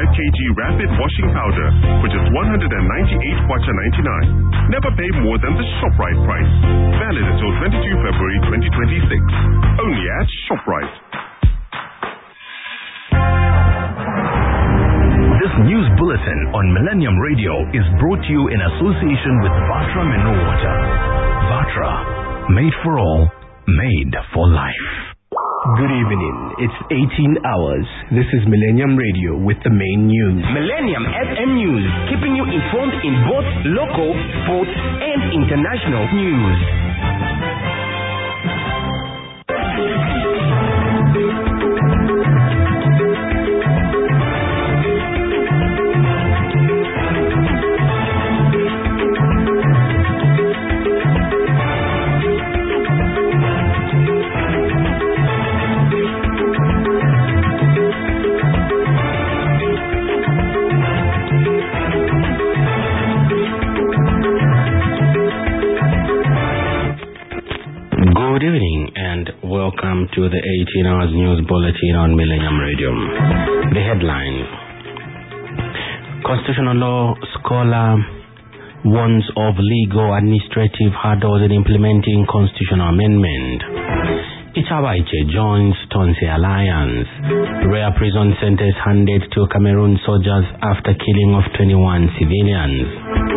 kg rapid washing powder for just 198 kwacha 99. Never pay more than the ShopRite price. Valid until 22 February 2026. Only at ShopRite. This news bulletin on Millennium Radio is brought to you in association with Vatra Mineral Water. Vatra, made for all, made for life. Good evening. It's 18 hours. This is Millennium Radio with the main news. Millennium FM News, keeping you informed in both local, sports, and international news. Good evening and welcome to the 18 hours news bulletin on Millennium Radio. The headlines: Constitutional law scholar warns of legal administrative hurdles in implementing constitutional amendment. Itabaiche joins Tonse Alliance. Rare prison sentence handed to Cameroon soldiers after killing of 21 civilians.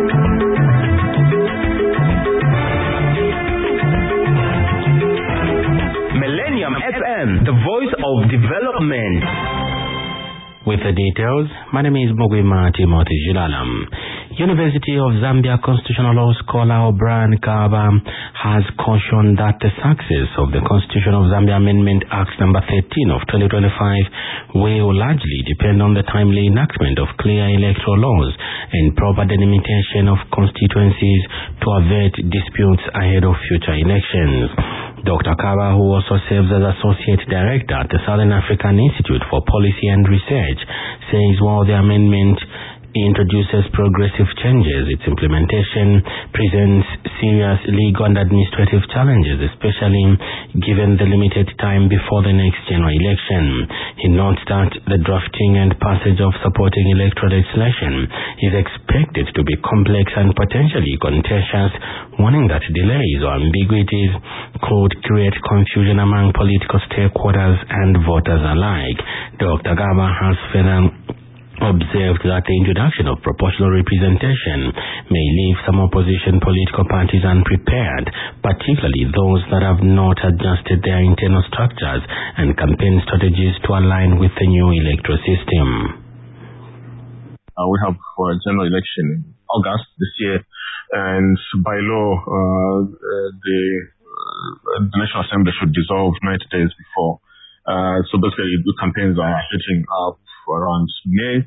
FM, the voice of development. With the details, my name is Mugwima Timothy Jilalam. University of Zambia constitutional law scholar O'Brien Kaba has cautioned that the success of the Constitution of Zambia Amendment Act No. 13 of 2025 will largely depend on the timely enactment of clear electoral laws and proper delimitation of constituencies to avert disputes ahead of future elections. Dr. Kaba, who also serves as Associate Director at the Southern African Institute for Policy and Research, says while the amendment introduces progressive changes, its implementation presents serious legal and administrative challenges, especially given the limited time before the next general election. He notes that the drafting and passage of supporting electoral legislation is expected to be complex and potentially contentious, warning that delays or ambiguities could create confusion among political stakeholders and voters alike. Dr. Gaba has further observed that the introduction of proportional representation may leave some opposition political parties unprepared, particularly those that have not adjusted their internal structures and campaign strategies to align with the new electoral system. We have a general election in August this year, and by law, the National Assembly should dissolve 90 days before. So basically, the campaigns are hitting up around May.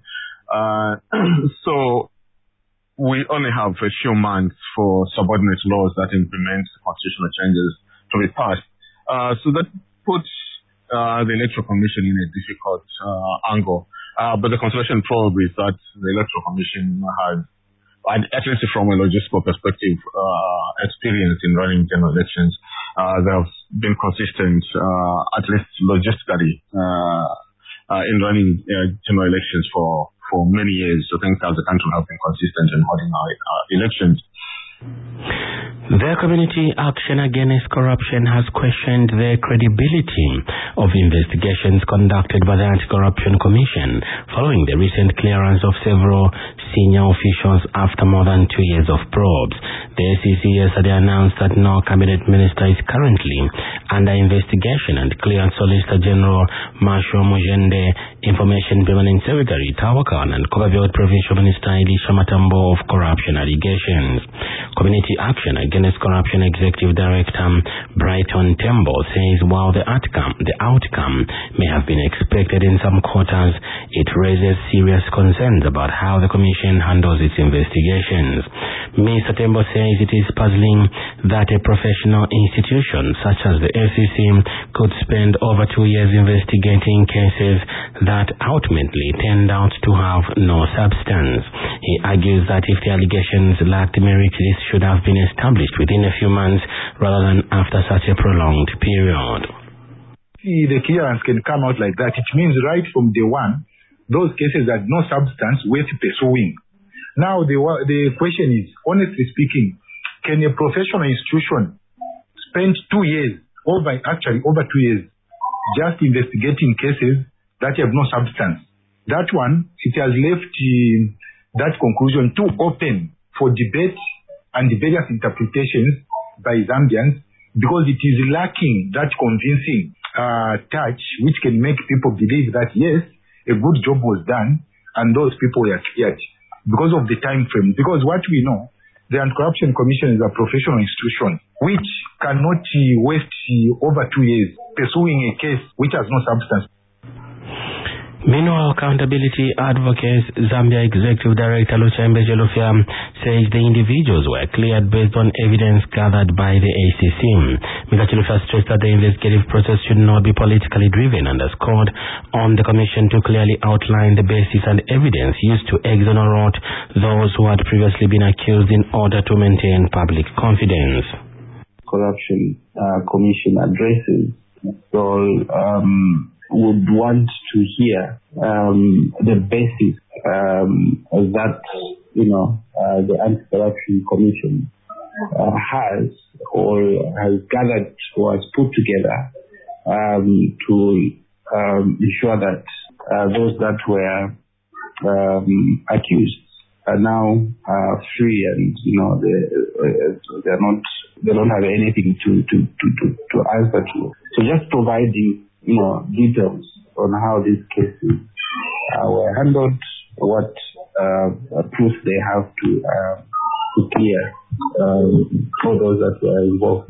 So we only have a few months for subordinate laws that implement constitutional changes to be passed. So that puts the Electoral Commission in a difficult angle. But the consolation probe is that the Electoral Commission has, at least from a logistical perspective, experience in running general elections. They have been consistent, at least logistically, in running general elections for many years. I think as a country we have been consistent in holding our elections. The Community Action Against Corruption has questioned the credibility of investigations conducted by the Anti-Corruption Commission following the recent clearance of several senior officials after more than 2 years of probes. The ACC yesterday announced that no cabinet minister is currently under investigation and cleared Solicitor General Marshal Mujende, Information Permanent Secretary Tawakan, and Copperbelt Provincial Minister Elisha Matambo of corruption allegations. Community Action Against Corruption Executive Director Brighton Tembo says while the outcome may have been expected in some quarters, it raises serious concerns about how the Commission handles its investigations. Mr. Tembo says it is puzzling that a professional institution such as the ACC could spend over 2 years investigating cases that ultimately turned out to have no substance. He argues that if the allegations lacked merit, this should have been established within a few months rather than after such a prolonged period. The clearance can come out like that. It means right from day one, those cases had no substance worth pursuing. Now the question is, honestly speaking, can a professional institution spend 2 years, over 2 years, just investigating cases that have no substance? That one, it has left that conclusion too open for debate and various interpretations by Zambians, because it is lacking that convincing touch which can make people believe that yes, a good job was done and those people were cleared because of the time frame. Because what we know, the Anti-Corruption Commission is a professional institution which cannot waste over 2 years pursuing a case which has no substance. Meanwhile, accountability advocates Zambia Executive Director Luchembe Jelofia says the individuals were cleared based on evidence gathered by the ACC. Mr. Jelofia stressed that the investigative process should not be politically driven and underscored on the commission to clearly outline the basis and evidence used to exonerate those who had previously been accused in order to maintain public confidence. Corruption Commission addresses would want to hear the basis that the Anti-Corruption Commission has gathered or has put together to ensure that those that were accused are now free, and they don't have anything to answer to. So just providing details on how these cases were handled, what proof they have to clear for those that were involved.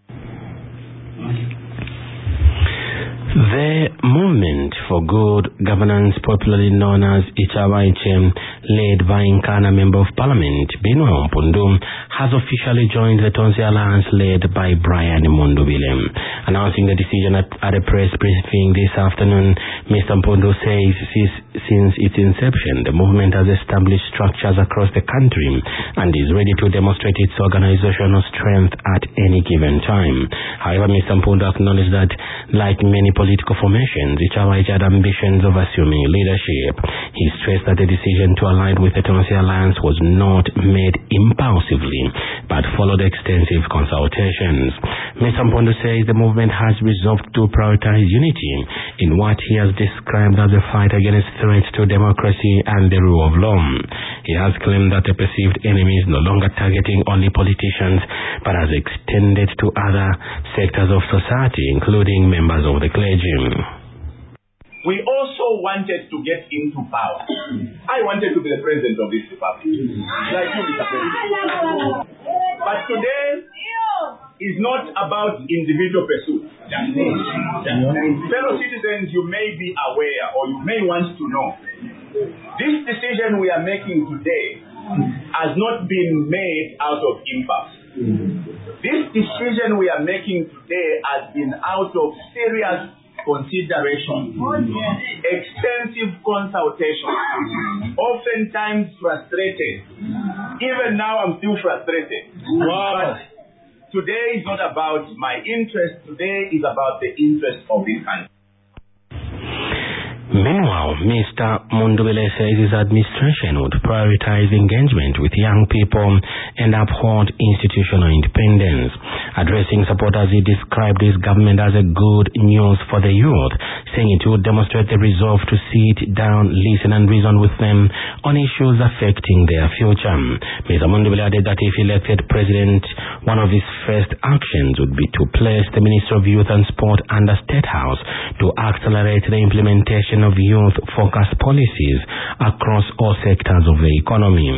The Movement for Good Governance, popularly known as Ichawaiche, led by Nkana Member of Parliament Benoit Mpundu, has officially joined the Tonsi Alliance led by Brian Mundubile. Announcing the decision at a press briefing this afternoon, Mr. Mpundu says since its inception, the movement has established structures across the country and is ready to demonstrate its organizational strength at any given time. However, Mr. Mpundu acknowledged that, like many political formations, Ichawaiche had ambitions of assuming leadership. He stressed that the decision to align with the Tonsi Alliance was not made impulsively, but followed extensive consultations. Mr. Mpundu says the movement has resolved to prioritize unity in what he has described as a fight against threats to democracy and the rule of law. He has claimed that the perceived enemy is no longer targeting only politicians, but has extended to other sectors of society, including members of the clergy. We also wanted to get into power. I wanted to be the president of this republic, like you, Mr. President. But today is not about individual pursuits. Fellow citizens, you may be aware or you may want to know, this decision we are making today has not been made out of impulse. This decision we are making today has been out of serious consideration, extensive consultation, oftentimes frustrated. Even now I'm still frustrated. Wow. But today is not about my interest, today is about the interest of this country. Meanwhile, Mr. Mundubile says his administration would prioritize engagement with young people and uphold institutional independence. Addressing supporters, he described his government as a good news for the youth, saying it would demonstrate the resolve to sit down, listen and reason with them on issues affecting their future. Mr. Mundubile added that if elected president, one of his first actions would be to place the Ministry of Youth and Sport under State House to accelerate the implementation of youth-focused policies across all sectors of the economy.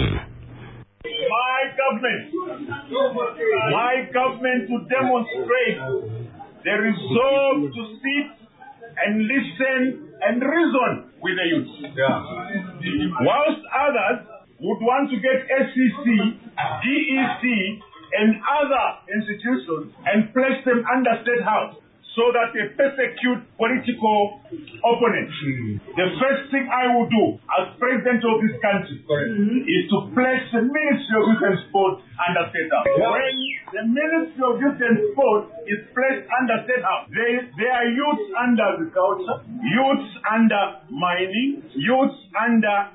My government to demonstrate the resolve to sit and listen and reason with the youth. Whilst others would want to get SCC, DEC, and other institutions and place them under State House so that they persecute political opponents. The first thing I will do as president of this country is to place the Ministry of Youth and Sport under State House. When the Ministry of Youth and Sport is placed under State House, there are youths under agriculture, youths under mining, youths under